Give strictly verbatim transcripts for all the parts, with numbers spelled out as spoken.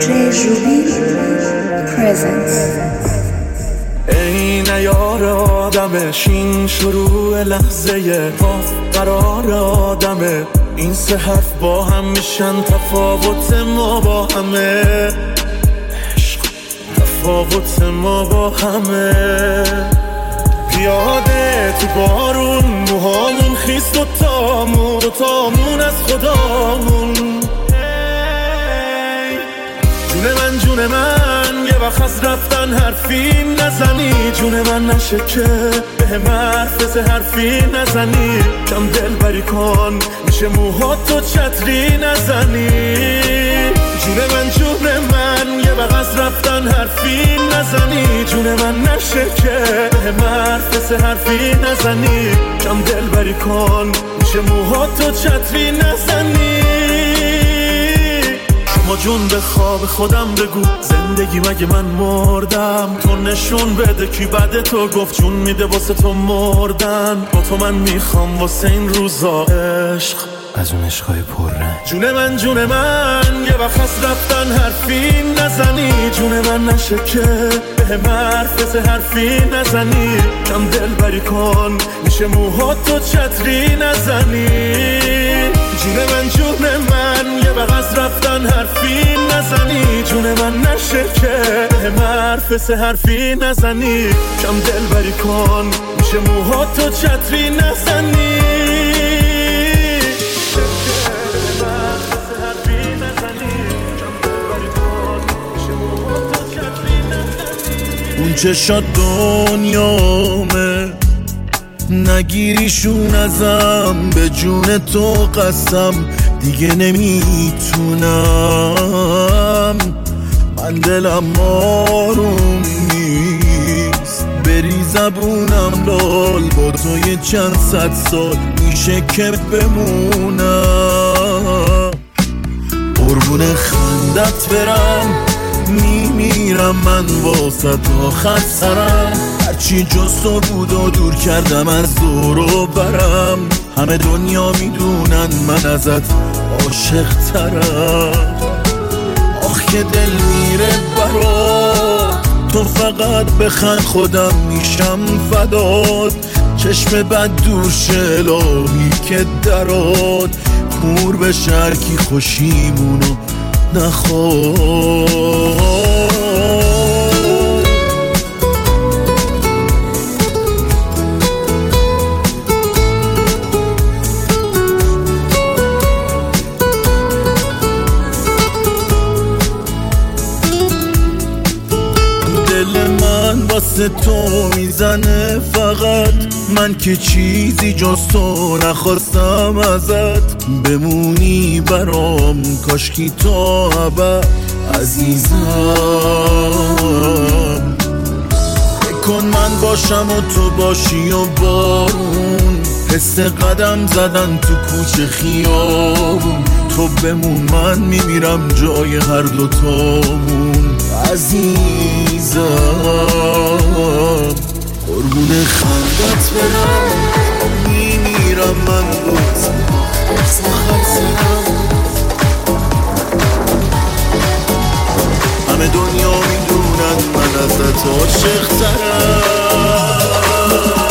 دی جی روبی presents. ای نیار آدمش این شروع لحظه ما قرار آدمه، این سه حرف با هم میشن تفاوت ما با همه، عشق تفاوت ما با همه. پیاده تو بارون موهامون خیس دوتامون دوتامون از خدامون. جون من جون من یه وقت از رفتن حرفی نزنی، جون من نشه که به مرفز حرفی نزنی، کم دل بری کن میشه موهاتو چتری نزنی. جون من جون من یه وقت از رفتن حرفی نزنی، جون من نشه که به مرفز حرفی نزنی، کم دل بری کن میشه موهاتو چتری نزنی. ما جون به خواب خودم بگو زندگی مگه من مردم، تو نشون بده کی بعد تو گفت جون میده واسه تو مردن. با تو من میخوام واسه این روزا عشق از اون عشقای پررنگ. جون من جون من یه وقت از رفتن حرفی نزنی، جون من نشه که به مرفز حرفی نزنی، کم دل بری کن میشه موهاتو چتری نزنی. جون من جون من یه وقت از رفتن حرفی نزنی، جون من نشه که به مرفز حرفی نزنی، کم دل بری کن میشه موهاتو چتری نزنی. اون چشات دنیامه نگیریشون ازم، به جون تو قسم دیگه نمیتونم. من دلم آروم نیست بری زبونم لال، با تو یه چند صد سال میشه که بمونم. قربون خندت برم میمیرم من واسه تا آخر سرم، هرچی جز تو بود و دور کردم از دور و برم. همه دنیا میدونن من ازت عاشق ترم، آخ که دل میره برات، تو فقط بخند خودم میشم فدات. چشم بد دور شلاهی که درات، کور به شرکی خوشیمونو نخواه. دل من واسه تو میزنه فقط، من که چیزی جز تو نخواستم ازت. بمونی برام کاشکی تا ابد عزیزم. بکن من باشم و تو باشی و بارون، حس قدم زدن تو کوچه خیابون. تو بمون من میمیرم جای هر دوتامون عزیزم. قربون خندت برم میمیرم من روز همه دنیا میدونن من ازت عاشق ترم.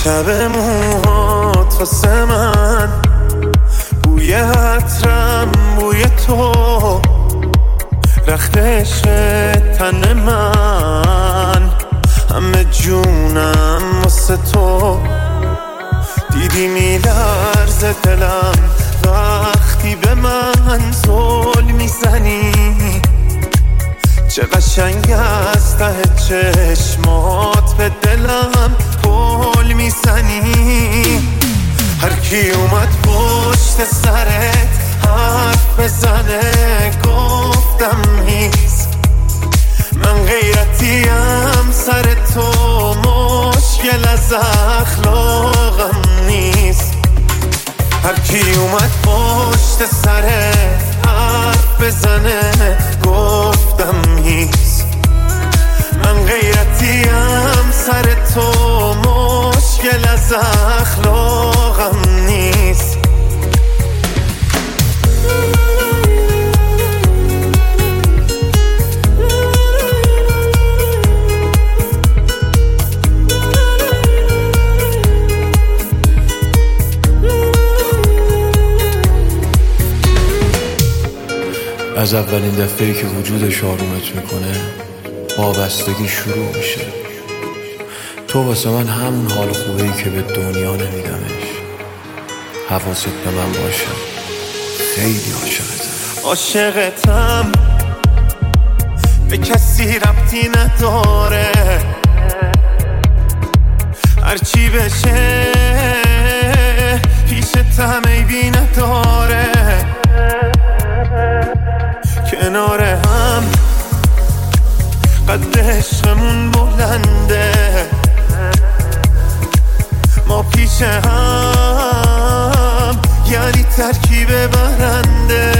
شب موهات واسه من بوی عطرم بوی تو رخت عشق تن من همه جونم واسه تو دیدی میلرزه دلم وقتی به من زل میزنی چه قشنگ از ته چشمات به دلم پل میزنی هر کی اومد پشت سرت حرف بزنه گفتم نیست من غیرتیم سر تو مشکل از اخلاقم نیست هر کی اومد پشت سرت حرف بزنه گفتم نیست من غیرتیم سر تو مشکل از اخلاقم نیست از اولین دفعه‌ای که وجودش آرومت میکنه وابستگی شروع میشه تو واسه من همون حال خوبه‌ای که به دنیا نمیدمش حواست به من باشه خیلی عاشقتم عاشقتم به کسی ربطی نداره هرچی بشه پیشتم عیبی نداره کنار هم قد عشقمون بلنده ما پیش هم یعنی ترکیب برنده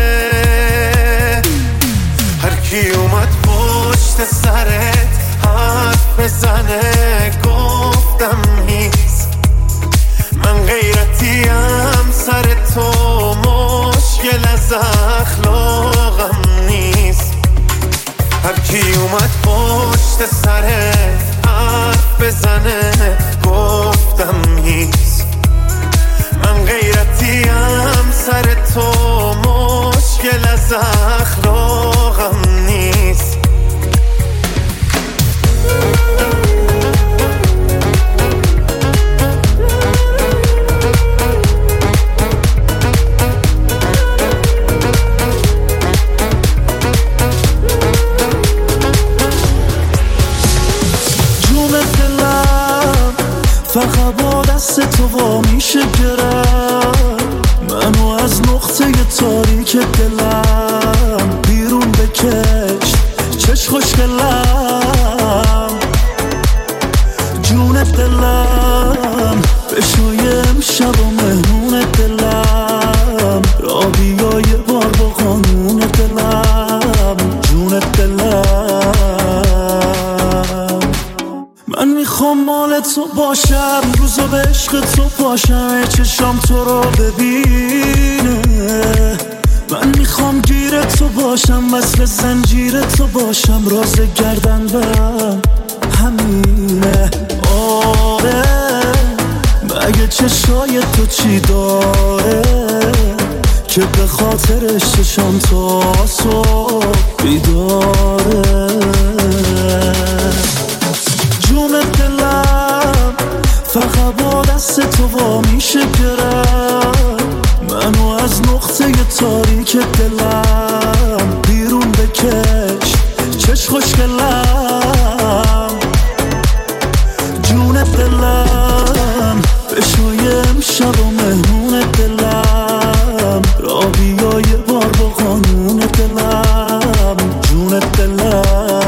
هر کی اومد پشت سرت حرف بزنه گفتم نیست من غیرتیم سر تو مشکل از اخلاقم نیست هر کی اومد پشت سرت حرف بزنه گفتم نیست من غیرتیم سر تو مشکل از اخلاقم نیست فقط با دست تو وا میشه گرم منو از نقطه تاریک دلم بیرون بکش چش خوشگلم جون دلم بشوی امشب و مهمون دلم را بیا یه بار با قانون دلم جون دلم من میخوام مال تو باشم روزا به عشق تو باشم چشام تو رو ببینه من میخوام گیر تو باشم وصل زنجیر تو باشم راز گردن برم همینه آره مگه چشای تو چی داره که به خاطرش چشام تو صبح بیداره جون دلم فقط با دست تو وا میشه گرم منو از نقطه تاریک دلم بیرون بکش چش خوشگلم جون دلم بشوی امشب و مهمون دلم را بیا یه بار با قانون دلم جون دلم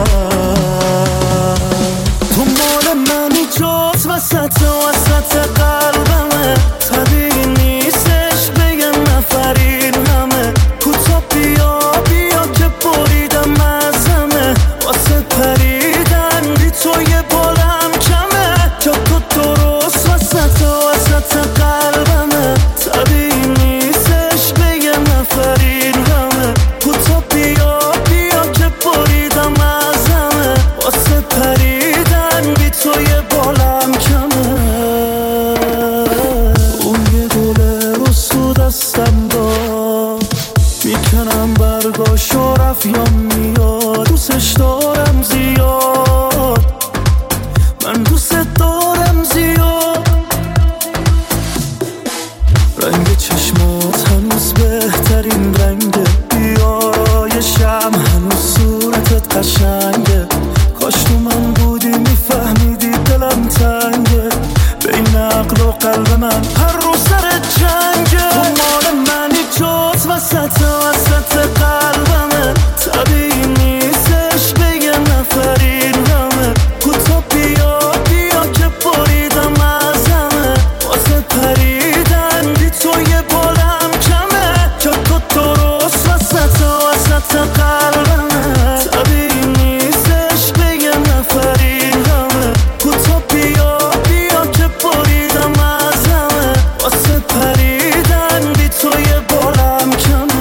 تو مال منی جز وسط وسط قلبمه طبیعی نیستش بگم نفرین همه کوتا بیا بیا که بریدم از همه واسه پریدن بی تو یه بالم کمه که تو درست وسط وسط قلبمه طبیعی نیستش بگم نفرین همه کوتا بیا بیا که بریدم از همه واسه پریدن بی تو یه بالم کمه افیام میاد، دوستش دارم زیاد، من دوست دارم زیاد. رنگ چشمات هنوز بهترین رنگه، بیای شم هنوز صورتت قشنگه. کاش تو من بودی میفهمیدی دلم تنگه، بین عقل و قلب من هر روز سر جنگه. تو مال منی، جات وسط وسط قلبمه، طبیعی نیستش به یه نفر این همه. کوتا بیا بیا که بریدم از همه، واسه پریدن بی تو یه بالم کمه. که تو درست وسط وسط قلبمه، طبیعی نیستش به یه نفر این همه. کوتا بیا بیا که بریدم از همه، واسه پریدن بی تو یه بالم کمه.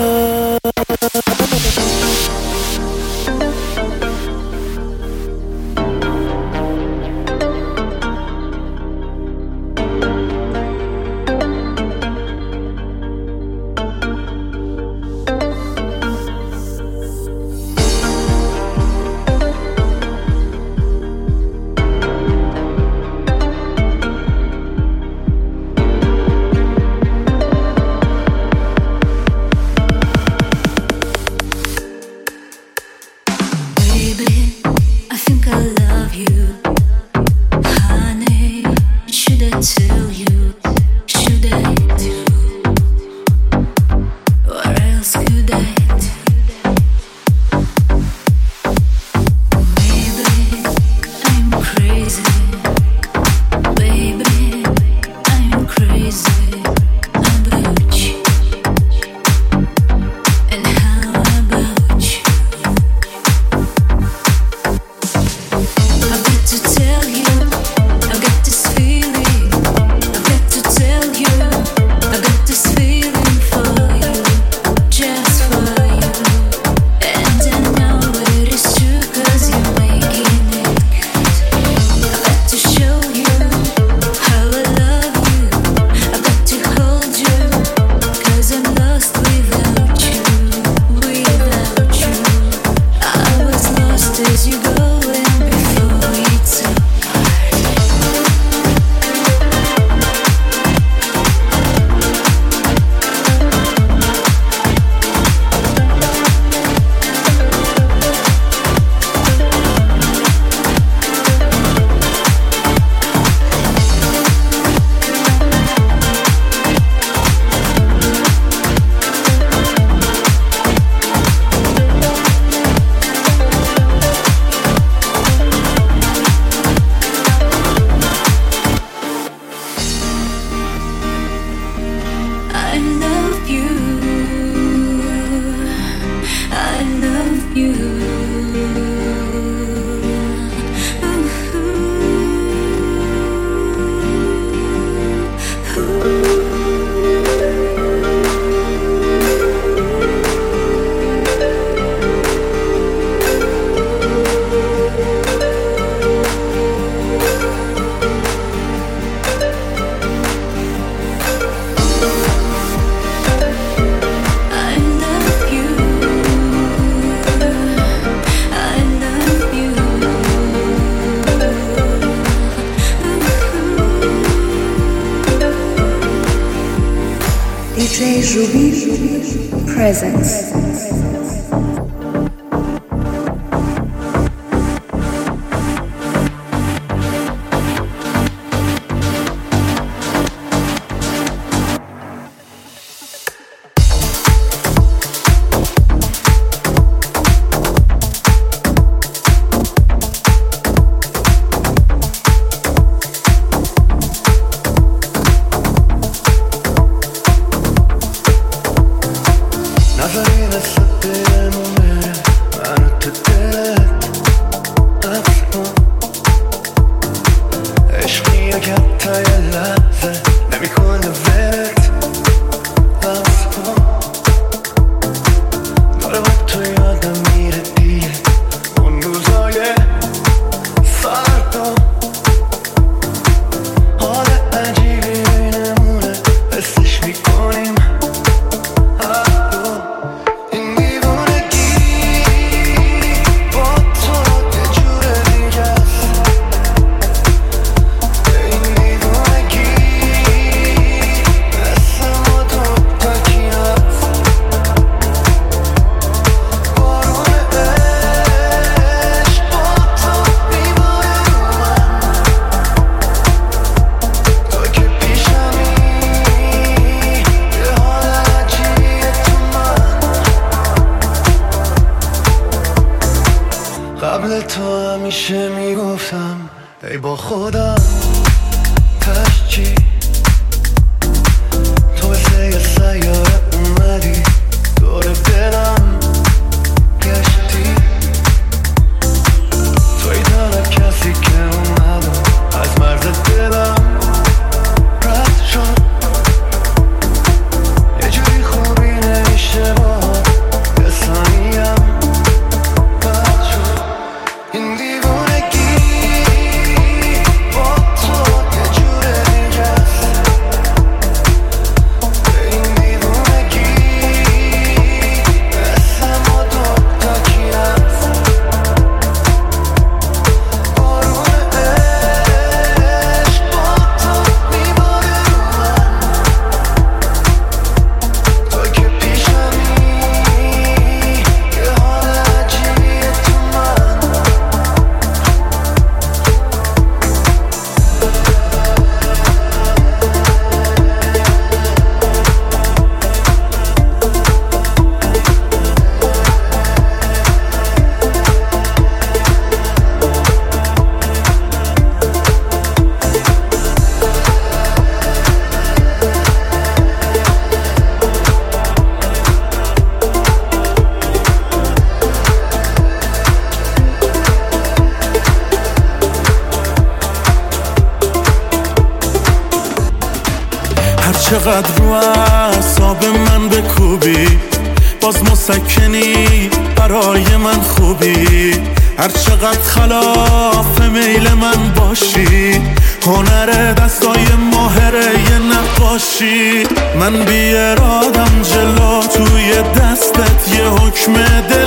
D J Ruby presents. This ای با خودم پس چی تو مثل یه سیاره اومدی دور دلم گشتی توی تنها کسی که اومدم از مرز دلم رد شد یه جوری خوبی نمیشه با یه ثانیم بد شد این دیوونگی با تو یه جور دیگه است این دیوونگی اسم و دوتا کی هست بارون عشق با تو میباره رو من تو که پیشمی یه حال عجیبیه تو من هر چقدر رو اعصاب من بکوبی باز مسکنی برای من خوبی هر چقدر خلاف میل من باشی هنر دستای ماهر یه نقاشی من بی ارادم جلو توی دستت یه حکم دل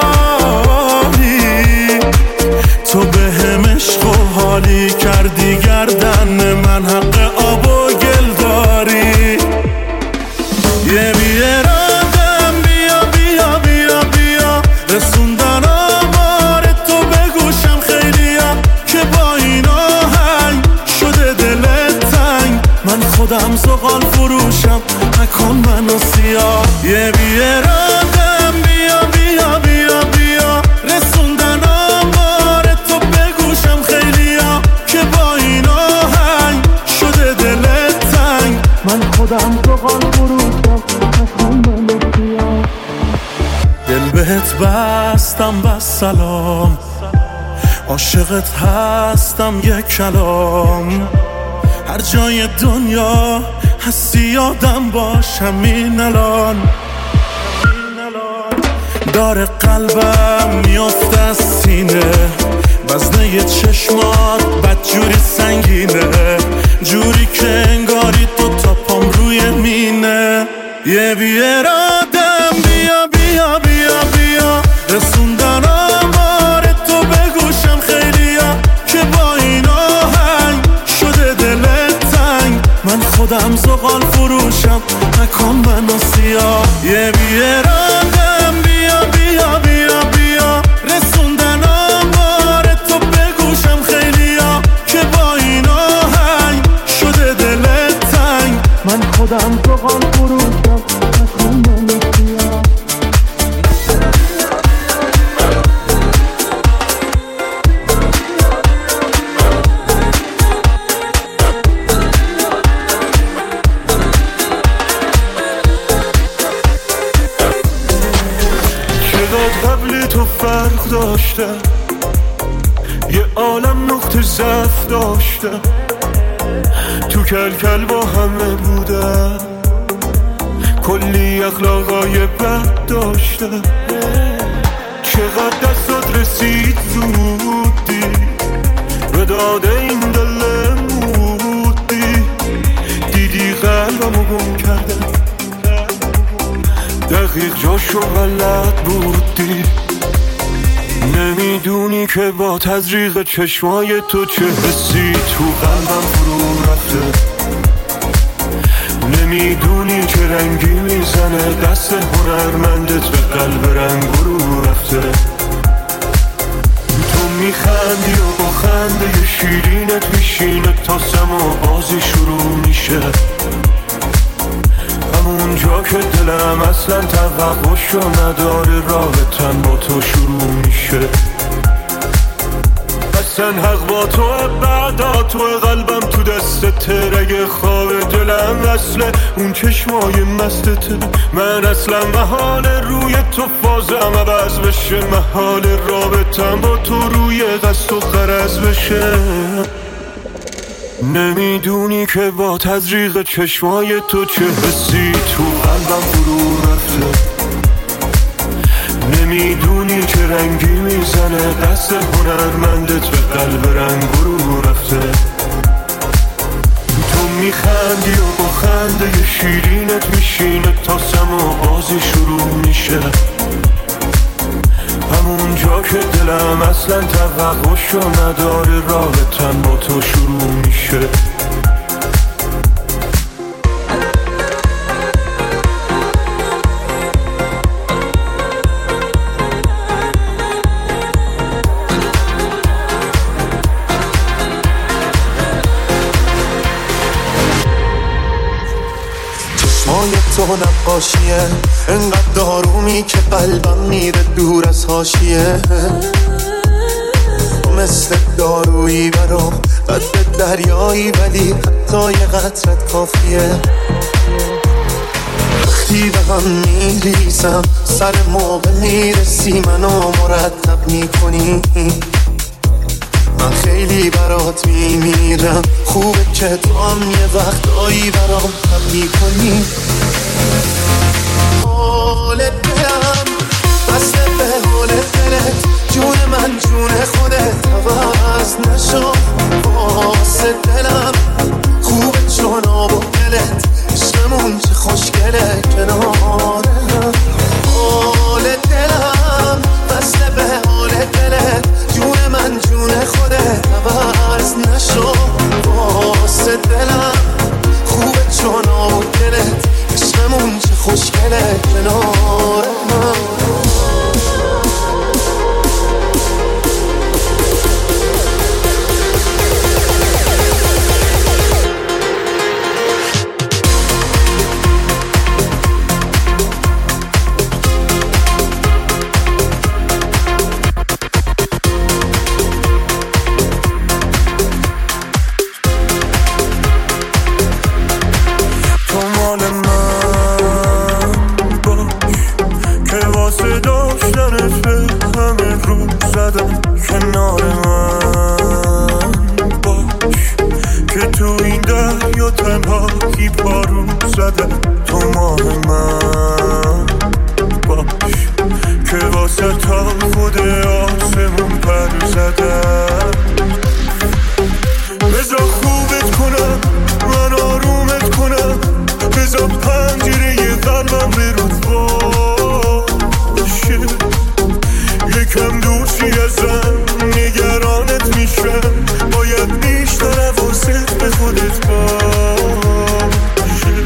داری تو به هم عشق و حالی کردی گردن من حق آب و گل داری یه بی ارادم بیا بیا بیا بیا رسوندن آمار تو بگوشم خیلیا که با این آهنگ شده دلت تنگ من خودم زغال فروشم نکن منو سیاه یه بی ارادم بیا بیا بیا بیا رسوندن آمار تو بگوشم خیلیا که با این آهنگ شده دلت تنگ من خودم زغال فروشم نکن منو سیاه دل بهت بستم بس سلام عاشقت هستم یک کلام هر جای دنیا هستی یادم باش همین الان داره قلبم میافته از سینه وزنه چشمات بدجوری سنگینه جوری که انگاری تو تا پام روی مینه یه بی ارادم بیا بیا بیا بیا رسوندن آمار تو بگوشم خیلیا که با این آهنگ شده دلت تنگ من خودم زغال فروشم نکن منو سیاه یه بی ارادم بیا بیا بیا بیا رسوندن آمار تو بگوشم خیلیا که با این آهنگ شده دلت تنگ من خودم زغال فروشم نکن منو سیاه قبل تو فرق داشته یه عالم نقطه ضعف داشته تو کل کل با همه بودن کلی اخلاقای بد داشته چقدر دستات رسید زودی به داده این دل مودی دیدی قلبمو گم کرده دقیق جاشو غلط بودی نمیدونی که با تزریق چشمای تو چه حسی تو قلبم فرو رفته نمیدونی چه رنگی میزنه دست هنرمندت به قلب رنگ رو رفته تو میخندی و با خنده شیرینت میشینه تا سما بازی شروع میشه همونجا که دلم اصلا توقعشو نداره راه تن با تو شروع میشه اصلا حق با تو، بعدا تو قلبم تو دست ترگ خواب دلم اصله اون چشمای مستته. من اصلا محال روی تو فازم عوض بشه، محال رابطم با تو روی قصد و غرض بشه. نمیدونی که با تزریق چشمای تو چه حسی تو قلبم فرو رفته. نمیدونی که رنگی میزنه دست هنرمندت به قلب رنگ رو رفته. تو میخندی و با خنده شیرینت میشینه تا سما بازی شروع میشه. همون جا که دلم اصلا توقعشو نداره رابطم با تو شروع میشه. چشمای تو نقاشیه انقدر دارومی که قلبم میره دور از حاشیه. مثل دارویی برام قد دریایی ولی حتی یه قطرت کافیه. وقتی به هم میریزم سر موقع میرسی منو مرتب میکنی. من خیلی برات میمیرم، خوبه که تو هم یه وقتایی برام تب میکنی. حال دلم بسته به حال دلت، جون من جون خودت عوض نشو. واسه دلم خوبه چون آب و دلت، عشقمون چه خوشگله کنارم. حال دلم بسته به حال دلت، جون من جون خودت عوض نشو. واسه دلم خوبه چون آب و دلت، عشقمون چه خوشگله کنارم. کنار من باش که تو این دریا تنهایی پارو زدم. تو ماه من باش که واسه تا خود آسمون پر زدم. بذار خوبت کنم من آرومت کنم، بذار پنجره قلبم به رود باشه. یکم دورشی ازم نگرانت میشم، باید بیشتر حواست به خودت باشه.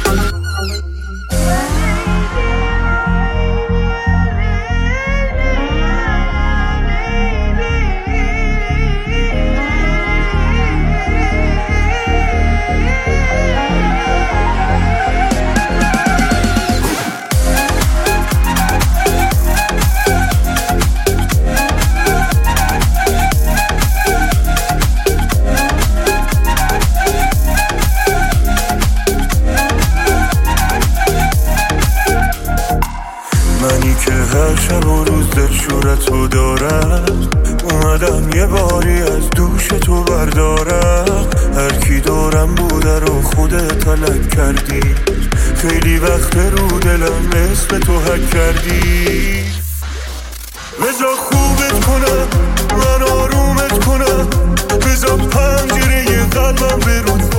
هر شب و روز دلشورتو دارم، اومدم یه باری از دوش تو بردارم. هر کی دورم بوده رو خودت تلک کردی، خیلی وقت رو دلم اسم تو حک کردی. بذار خوبت کنم من آرومت کنم، بذار پنجره قلبم به رود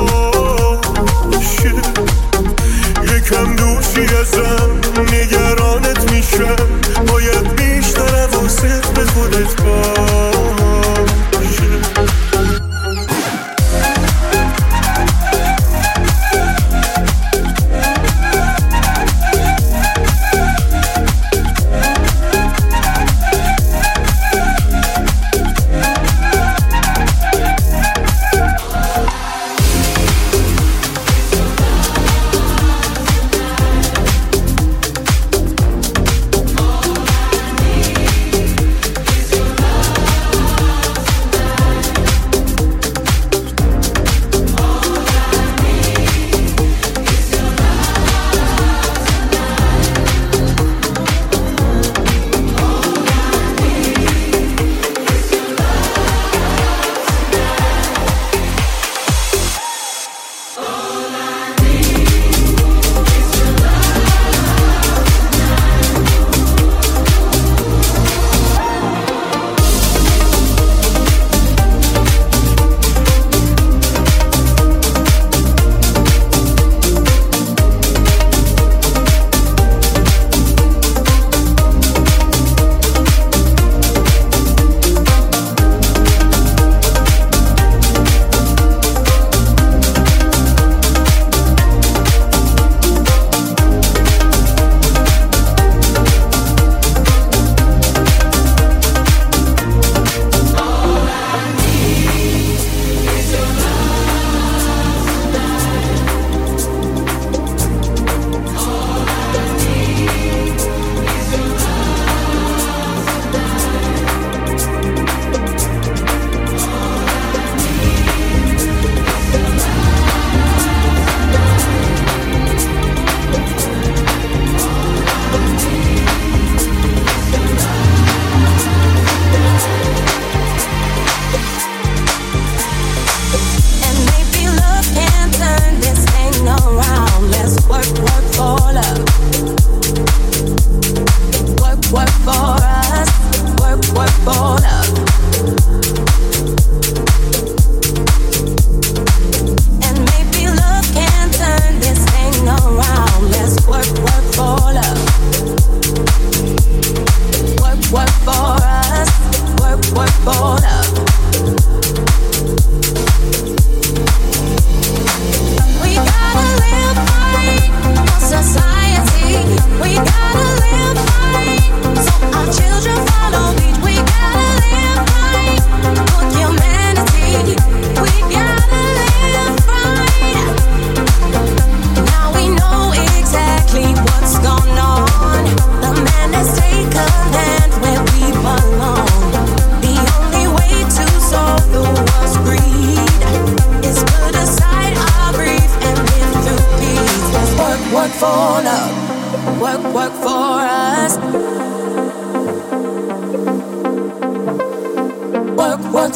باشه. یکم دوشی ازم نگرانت میشم، باید بیشتر حواست به خودت باشه.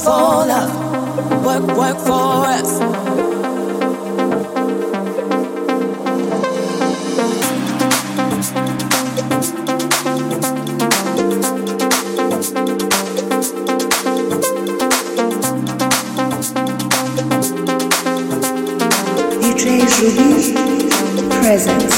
for love, work, work for us. D J Ruby Presence.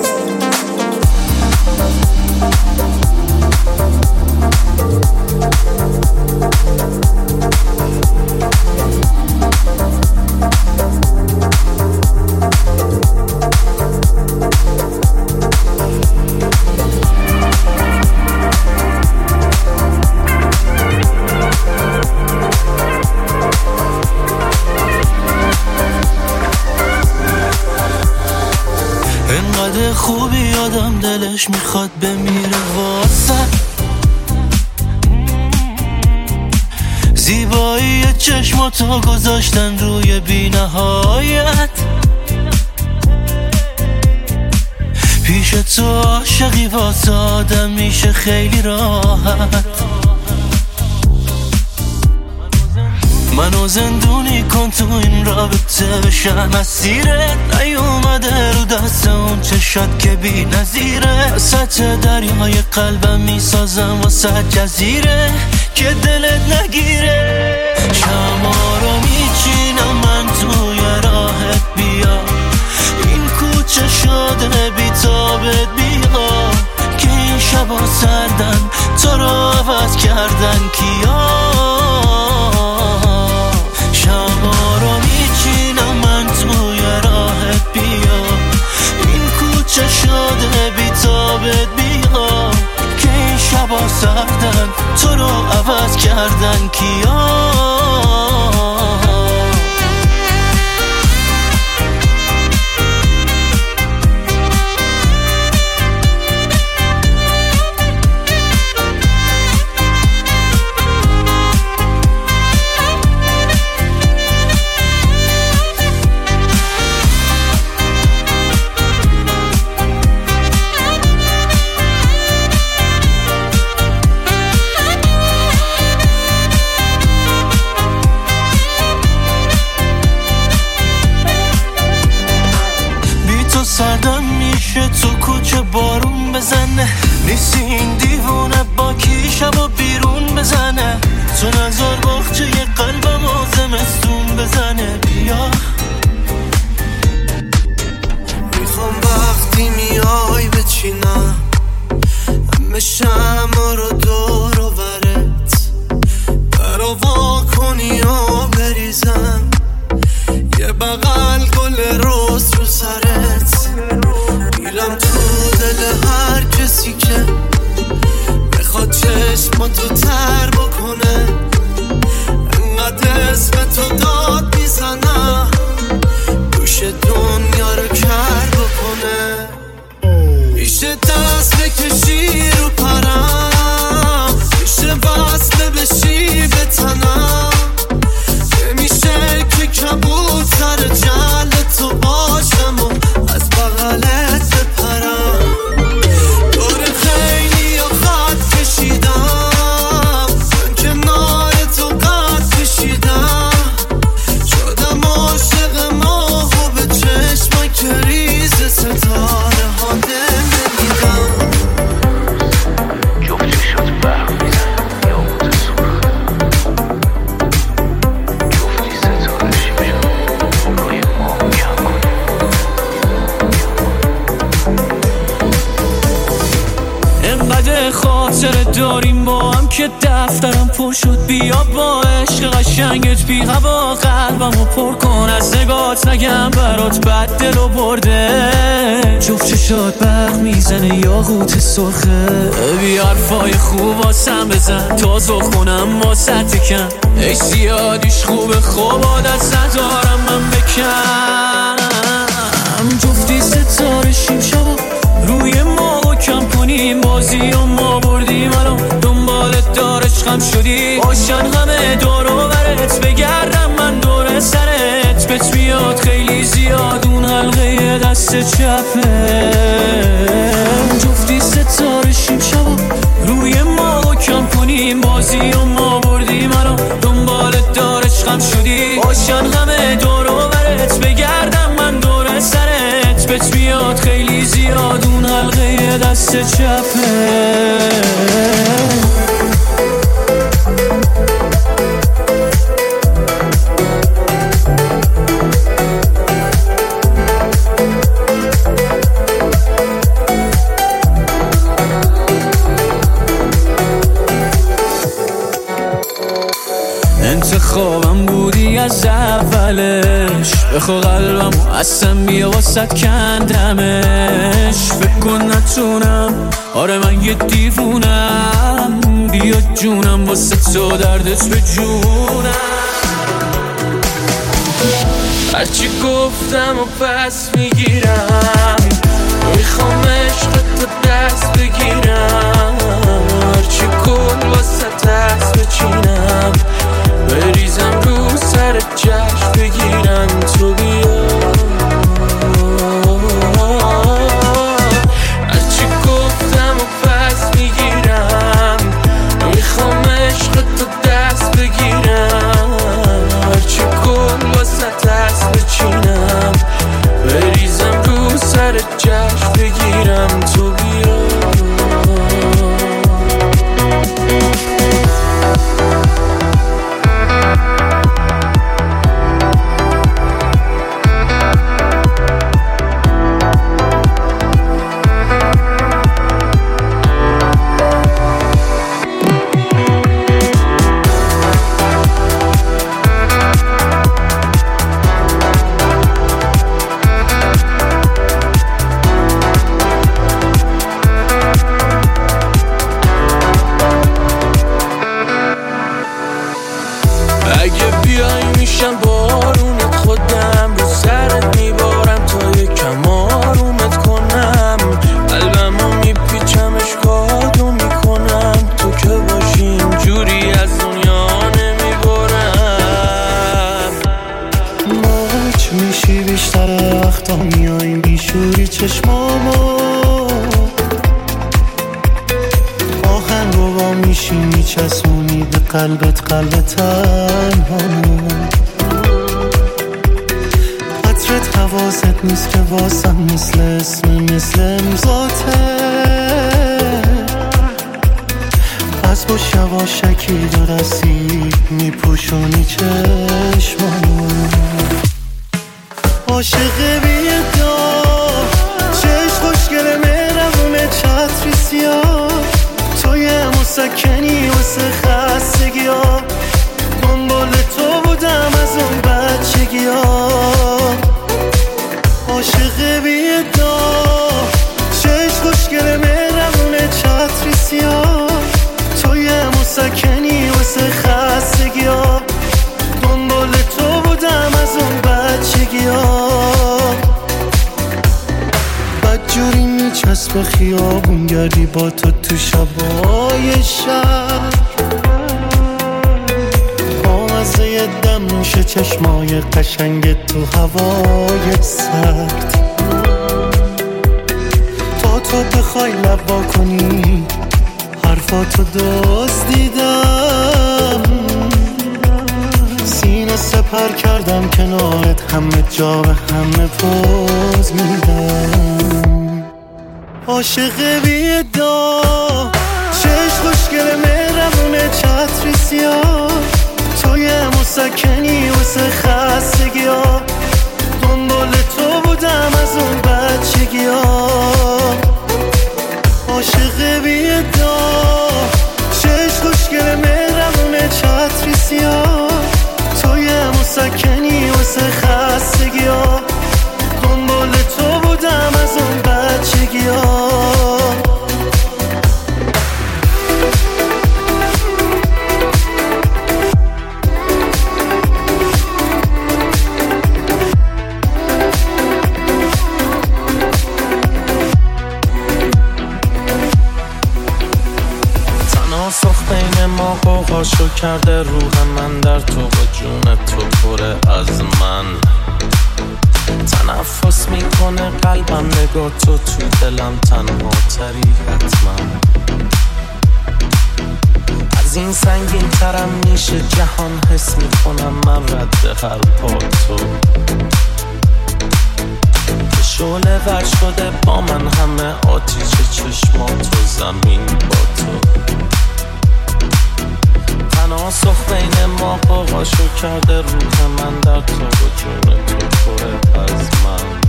انقدر خوبی آدم دلش میخواد بمیره واسه زیبایی چشماتو گذاشتن روی بی نهایت پیش تو عاشقی واسه آدم میشه خیلی راحت منو زندونی کن تو این رابطه بشم اسیرت نیومده رو دست اون چشات که بی نظیره سطح دریای قلبم میسازم واسه جزیره که دلت نگیره شما رو میچینم من توی راهت بیا این کوچه شده بی تابت بیا که این شبا سردن تو رو عوض کردن کیا شما رو میچینم من توی راهت بیا این کوچه شده بی تابت بیا که این شبا سردن تو رو عوض کردن کیا سردم میشه تو کوچه بارون بزنه نیستی این دیوونه با کی شبا بیرون بزنه تو نظر باخچه یه قلبم و زمستون بزنه بیا میخوام وقتی میای بچینم همه شمع رو دور و برت برا وا کنی و بریزم یه بغل گل روز رو سرت میرم تو دل هر کسی که بخواد چشماتو تر بکنه انقدر اسم تو داد میزنم گوش دنیا رو کر بکنه میشه دست بکشی رو پرم میشه وصله بشی به تنم نمیشه که کبوتر جل تو باشم و از بغلت بپرم دور خیلی یا خط کشیدم من کنار تو قد کشیدم شدم عاشق ماه و به چشم که ریز ستاره ها دل نمیدم جفتی شد برق میزن یا بود سرخ جفتی ستاره شیشم روی ما کم کنه انقدر خاطر داریم با هم که دفترم پر شد بیا با عشق قشنگت بی هوا قلبمو پر کن از نگات نگم برات بد دلو برده جفت چشات برق میزنه یا غوت سرخه بیا حرفای خوب واسم بزن تازه خونم واسه تکن ای زیادیش خوبه خوب عادت ندارم من بکنم جفتی ستاره شیم شبا روی ما و کم کنیم بازی و ما بردیم الان دنبالت دار عشقم شدی باشن همه دور و برت بگردم من دور سرت بهت میاد خیلی زیاد اون حلقه دست چپه جفتی ستاره شیم شبا روی ما و کم کنیم بازی و ما بردیم الان دنبالت خم شدی باشن همه دور و برت بگردم من دور سرت بهت بیاد خیلی زیاد اون حلقه دست چپه انتخابم بودی از اولش بخوا قلبم و اصلا بیا واسد کندمش فکر کن نتونم آره من یه دیوونم بیا جونم واسه تو دردت به جونم هرچی گفتم و پس میگیرم میخوام عشقت تو دست بگیرم هرچی کن واسه دست بچینم بریزم رو سر جشن بگیرم تو بیا هرچی گفتم و پس میگیرم میخوام عشق تو دست بگیرم هرچی کن واسه دست بچینم بریزم رو سر جشن بگیرم تو بیا قلبت قلب تنهامون قطرت حواست نیست که واسم مثل اسم مثل امضاته پس با شواشکی دو دستی میپوشونی چشمامون عاشق بی‌ادعا چشم خوشگل مهربونه چتری سیاه توی مسکنی واسه خستگی ها دنبال تو بودم از اون بچگی ها عاشق بی‌ادعا چشم خوشگل مهربونه چتری سیاه توی مسکنی واسه خستگی ها دنبال تو بودم از اون بچگی ها بدجوری میچسب خیابون گردی با تو تو شبای شهر بامزه دم نوشه چشمای قشنگ تو هوای سرد تا تو بخوای لب وا کنی حرفاتو دزدیدم سینه سپر کردم کنارت همه جا به همه پوز میدم عاشق بی‌ادعا چشم خوشگل مهربونه چتری سیاه توی مسکنی واسه خستگی ها دنبال تو بودم از اون بچگی ها عاشق بی‌ادعا چشم خوشگل مهربونه چتری سیاه توی مسکنی واسه خستگی ها دنبال تو بودم از اون بچگی ها تناسخ بین ما قوقاشو کرده روح من در تو با جون تو پره از من تنفس میکنه قلبم نگاه تو تو دلم تنها تری حتما از این سنگین ترم میشه جهان، حس میکنم من رد هر پا تو. شعله ور شده با من همه آتیش چشمات و زمین با تو. تناسخ بین ما قاقاشو کرده روح من در تو و جون تو پره از من.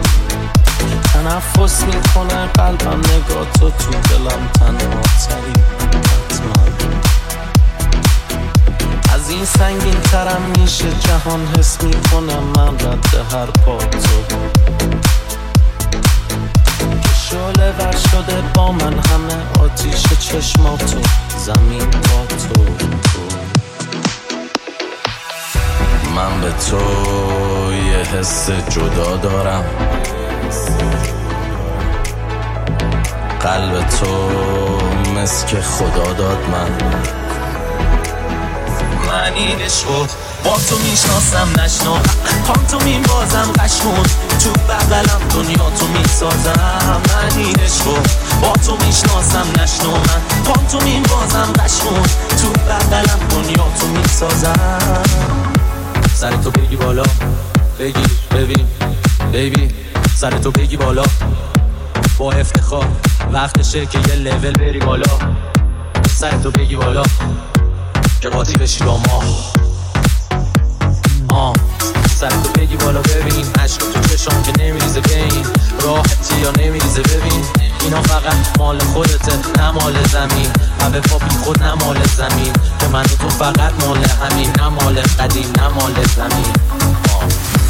تنفس میکنه قلبم نگاه تو تو دلم تنها تری حتما. از این سنگین ترم میشه جهان، حس میکنم من رد هر پا تو. شعله ور شده با من همه آتیش چشماتو زمین با تو. من به تو یه حس جدا دارم، قلب تو مسک خدا داد من. من این عشقو با تو میشناسم نشنا، پام تو میبازم قشمون تو بغلم دنیا تو میسازم. من این عشقو با تو میشناسم نشنا، من پام تو میبازم قشمون تو بغلم دنیا تو میسازم. سر تو بگی بالا بگی ببین بیبی، سر تو بگی بالا با افتخار، وقتشه که یه لول بری بالا. سر تو بگی بالا که قاطی بشی با ما. آه سر تو بگی بالا ببین، عشق تو چشام که نمیریزه بین، راحتی یا نمیریزه ببین. اینا فقط مال خودته نه مال زمین، همه پا بی خود نه مال زمین، که من تو فقط مال همین، نه مال قدیم نه مال زمین. آه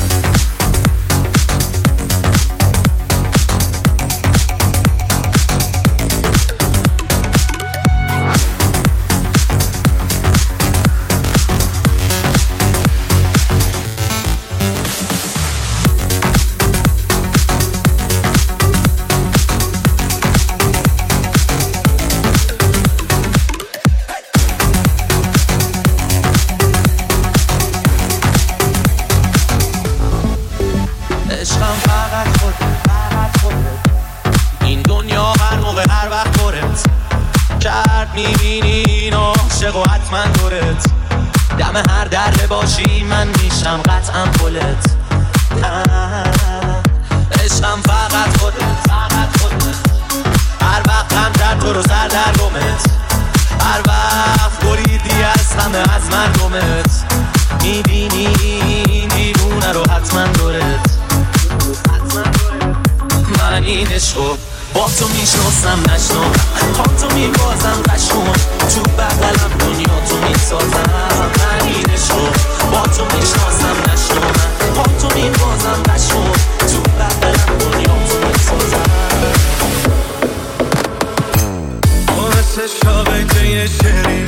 میبینی این عاشق و حتما دورت، دم هر دره باشی من میشم قطعا پلت. عشقم فقط خودت، فقط خودت. هر وقت غم در تو رو سر در رومت، هر وقت بریدی از همه از مردمت. میبینی این دیوونه رو حتما دورت. من این عشقو با تو میشناسم نشنا، پام تو میبازم قشون تو بغلم دنیا تو میسازم. من این عشقو با تو میشناسم نشنا، پام تو میبازم قشون تو بغلم دنیا تو میسازم. تو مثل شاقه یه شعری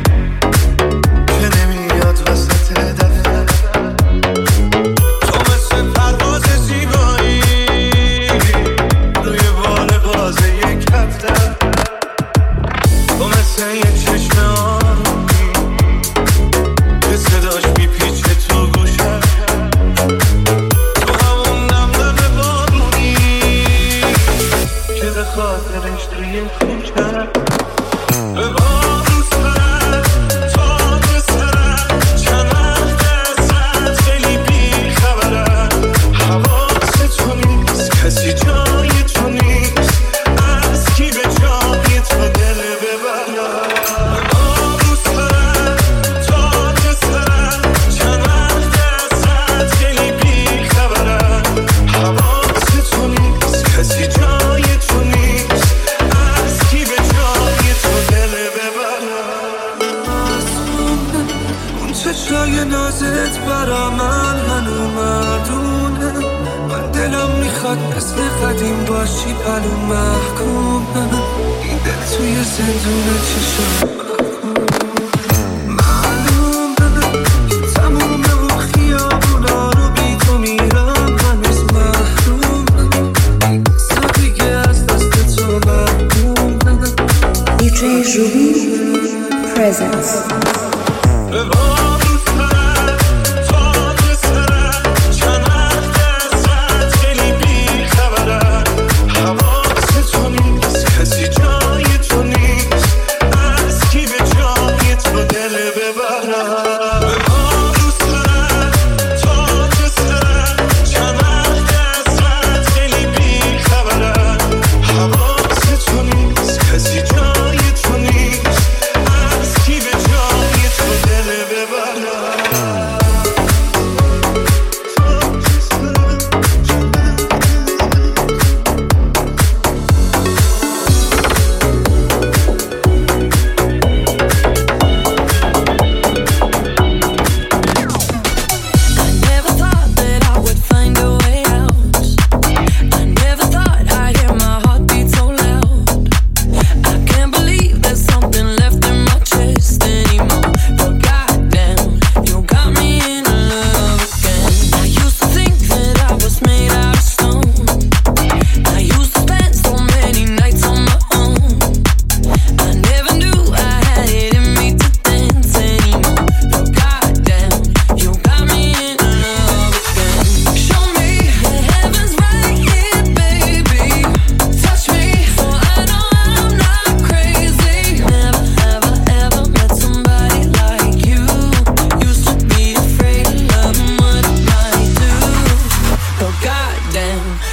که نمیاد وسط دفتر، تو مثل پرواز زیبایی بازه یک هفته، تو مثل یک چشم آرومی که صداش میپیچه تو گوشه، تو همون دمدم بارونی که به خاطرش توی کوچه به بارون سره تا سره چند وقت ازت خیلی بی خبره. حواست تو نیست کسی جای تو نیست، چشای نازت برا من هنو مردونه، من دلم میخواد مثل قدیم باشی پلو محکومه. این دل توی زندون چشم معلومه که تموم اون خیابونا رو بی تو میرم هنوز محرومه. سا دیگه از دست تو محرومه. دی جی روبی Presence. کسی جای تو نیست، از کی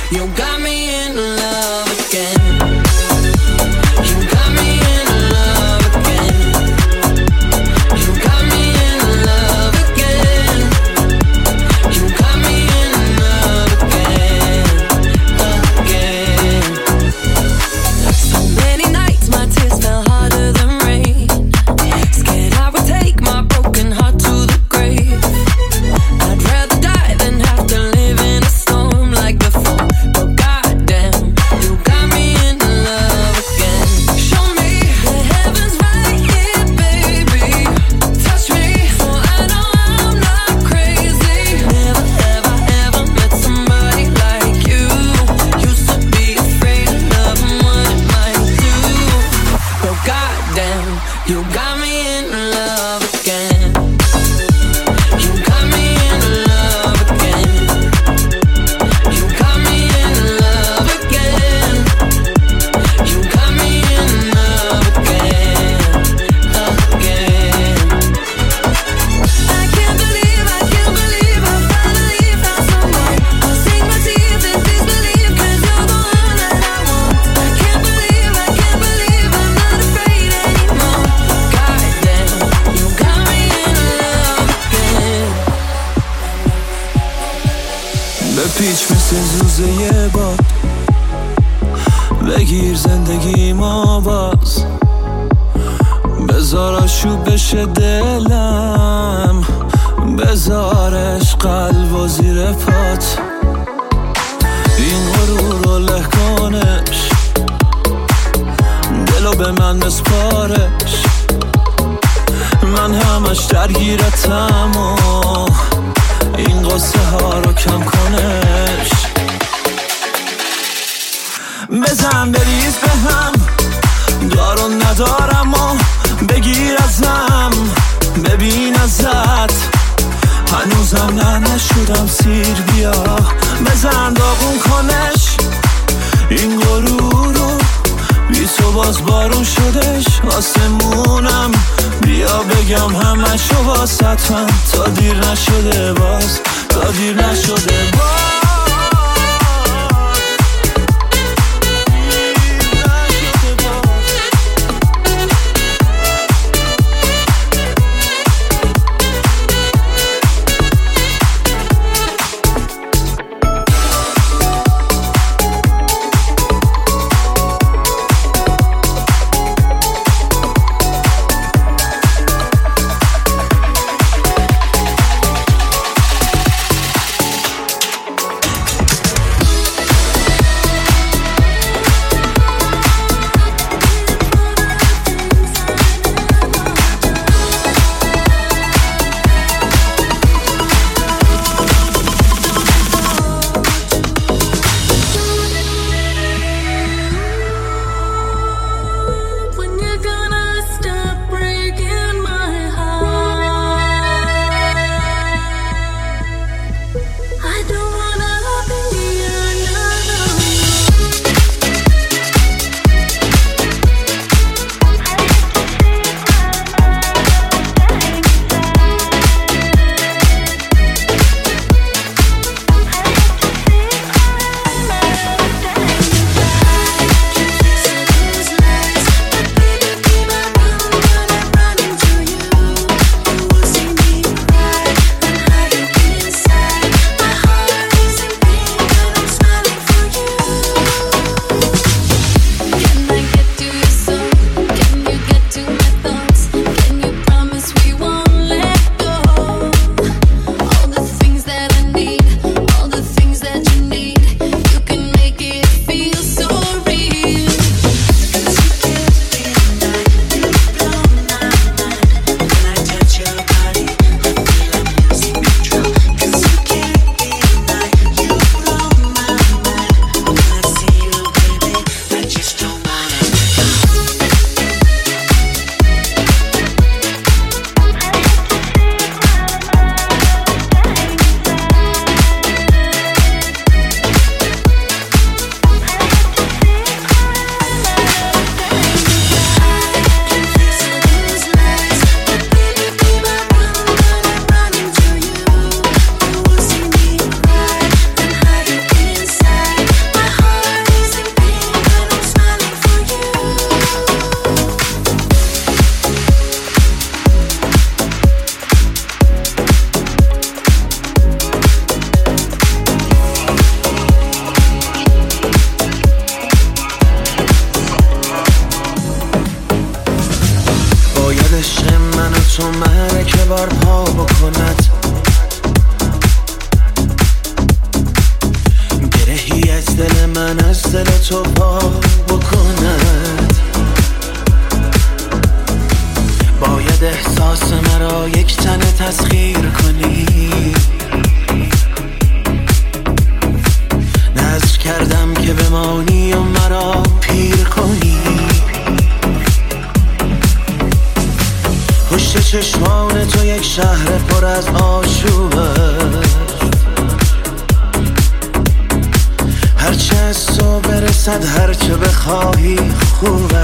You got me in love again. You got me in love again. You got me in love again. You got me in love again, again. So many nights my tears fell harder than rain. Scared I would take my broken heart to the grave. I'd rather die than have to live in a storm like before. But goddamn, you got me in love again. Show me the heavens right here, baby. Touch me so I know I'm not crazy. Never ever ever met somebody like you. Used to be afraid of love and what it might do. But goddamn, you got me in love again. You got me in love again. You got me in love again. You got me in love again, again. I can't believe, I can't believe I finally found someone. I'll sink my teeth in disbelief 'cause you're the one that I want. I can't believe, I can't believe I'm not afraid anymore. Goddamn, you got me in love again. بپیچ مثل زوزه یه باد، بگیر زندگی ما باز، بذار آشوب بشه دلم، بذارش قلب و زیر پات. این غرور رو له کنش، دلو به من بسپارش، من همش درگیرتم و این قصه ها رو کم کنش. بزن بریز به هم، دارو ندارم و بگیر ازم، ببین ازت هنوزم نه نشدم سیر. بیا بزن داغون کنش این غرور رو، بی تو باز بارون شدش آسمونم. بیا بگم همشو واسطم، تا دیر نشده باز، تا دیر نشده باز. من از دل تو پاک بکند. باید احساس مرا یک تنه تسخیر کنی. نذر کردم که بمانی و مرا پیر کنی. پشت چشمان تو یک شهر پر از آشوبه. هرچه از تو برسد هرچه بخواهی خوبه.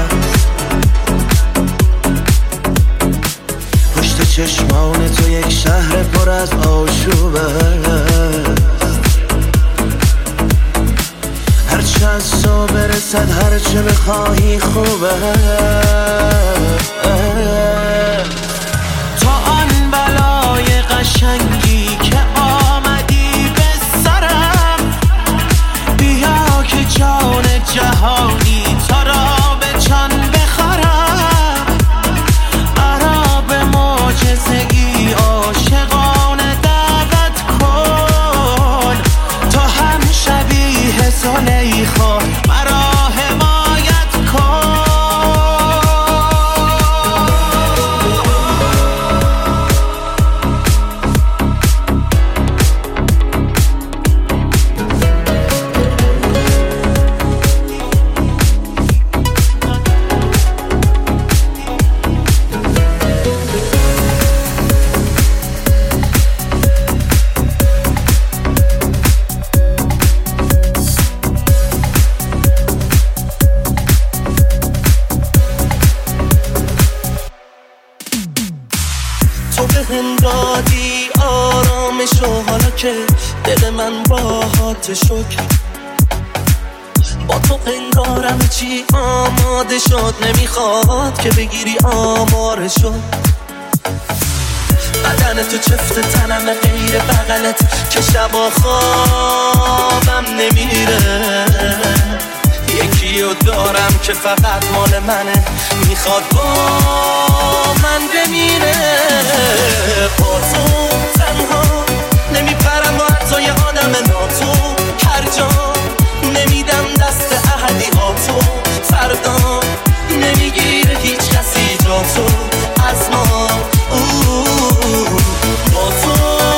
پشت چشمان تو یک شهر پر از آشوبه. هرچه از تو برسد هرچه بخواهی خوبه. تا آن بلای قشنگی که آمدی به سرم، بیا که جان جهانی تا را به جان بخورم. مرا به معجزه‌ای عاشقانه دعوت کن. تو هم شبیه زلیخا مرا حمایت کن. تو به هم دادی آرامش و حالا که دل من راحت شکر. با تو انگارم چی آماده شد، نمیخواد که بگیری آمارشو. بدن تو چفت تنم غیر بغلت که شبا خوابم نمیره. یکی رو دارم که فقط مال منه، میخواد با من بمیره. با تو تنها نمیپرم با حتی یه آدم ناتو. هر جا نمیدم دست احدیاتو. فردا نمیگیره هیچ کسی جا تو از ما. با تو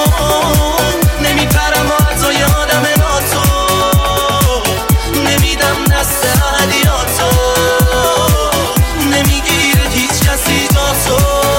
نمیپرم با حتی یه آدم ناتو. نمیدم دست احدیاتو. نمیگیره هیچ کسی جا تو.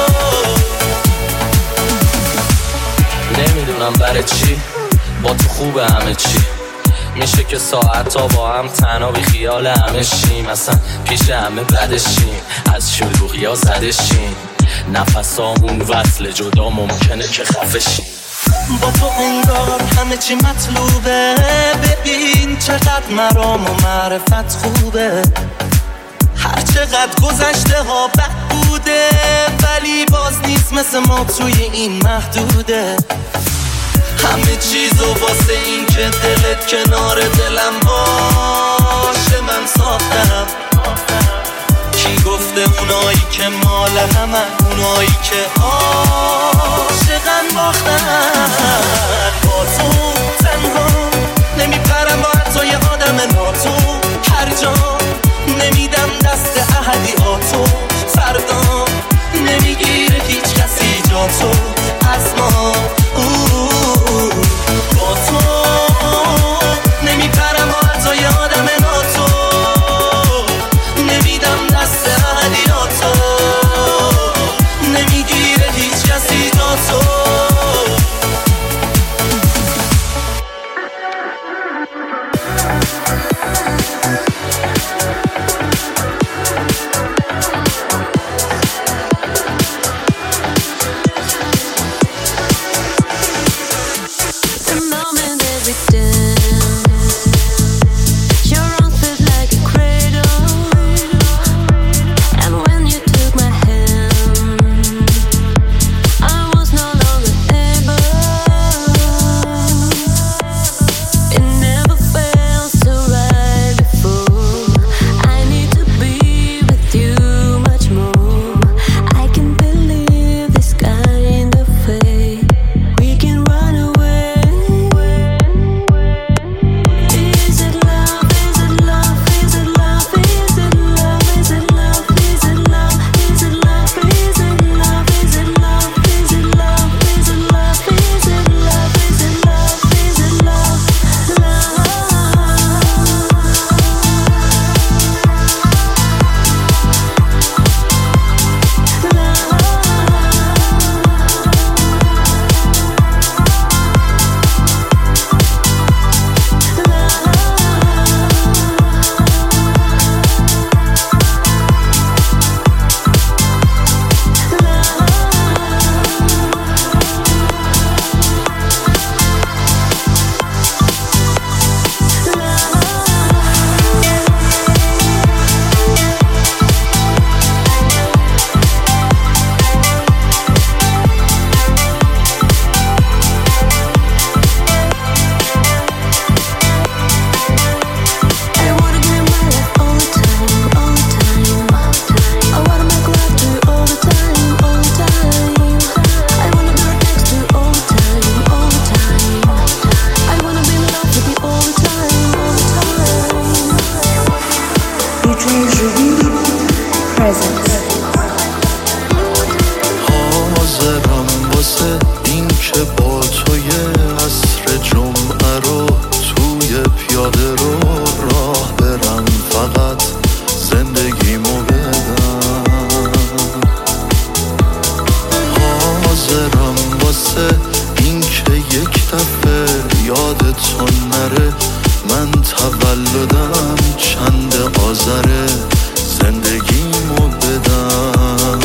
نمیدونم برای چی با تو خوبه همه چی. میشه که ساعتا با هم تنها بی خیال همه شیم. اصلا پیش همه بدشیم، از شلوغی ها زدشیم. نفسامون وصل جدا ممکنه که خفشیم. با تو انگار همه چی مطلوبه. ببین چقدر مرام و معرفت خوبه. هر چقدر گذشته ها بد بوده، ولی باز نیست مثل ما توی این محدوده. همه چیزو واسه این که دلت کنار دلم باشه من ساختم. کی گفته اونایی که مال همن، اونایی که عاشقن باختن. با تو تنها نمیپرم با حتی یه آدم ناتو. هر جا نمیدم دست احدیاتو. فردا نمیگیره هیچ کسی جا تو از ما. با تو نمیپرم با حتی یه آدم ناتو. نمیدم دست احدیاتو. نمیگیره هیچ کسی جا تو. رو راه برم، فقط زندگیمو بدم. حاضرم واسه این که یک دفعه یادتون نره من تولدم چند آذره، زندگیمو بدم.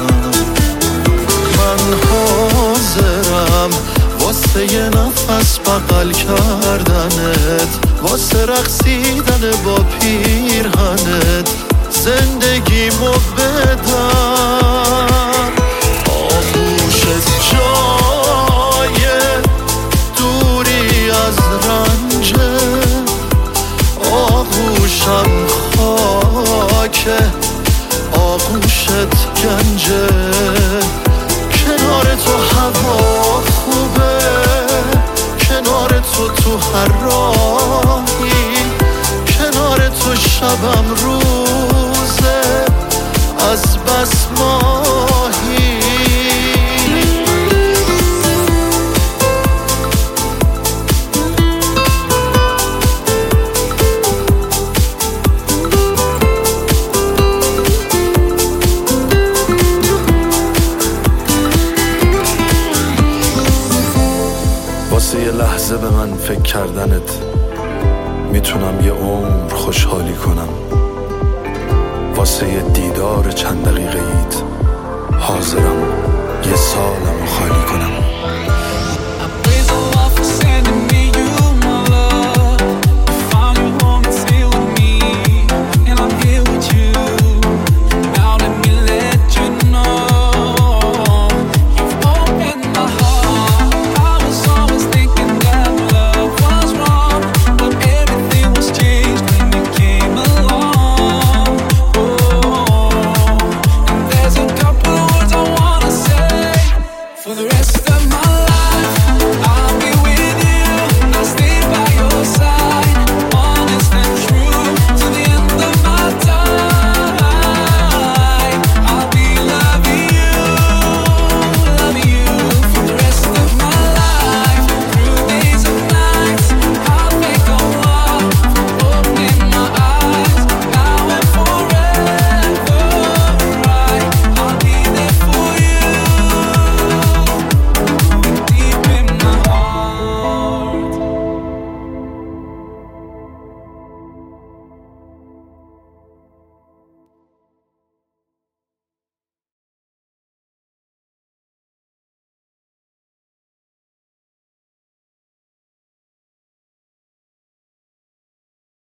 من حاضرم واسه یه نفس بغل کردنت، واسه رقصیدن با پیرهنت، زندگیمو بدم. آغوشت جای دوری از رنجه، آغوشم خاکه، آغوشت گنجه. کنار تو هوا خوبه، کنار تو تو هر راهی، کنار تو شبم روزه از بس ماهی. واسه یه لحظه به من فکر کردنت میتونم یه عمر خوشحالی کنم. واسه یه دیدار چند دقیقه ایت حاضرم یه سالم